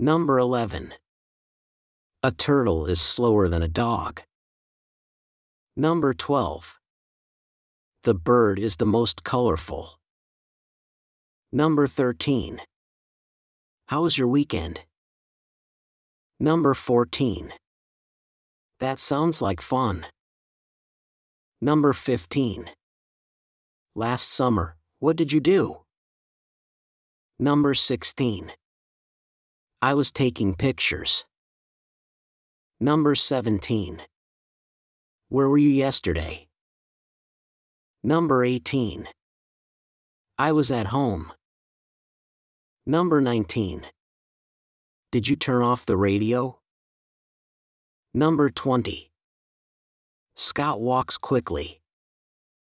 Number 11. A turtle is slower than a dog. Number 12. The bird is the most colorful. Number 13. How was your weekend? Number 14. That sounds like fun. Number 15. Last summer, what did you do? Number 16. I was taking pictures. Number 17. Where were you yesterday? Number 18. I was at home. Number 19. Did you turn off the radio? Number 20. Scott walks quickly.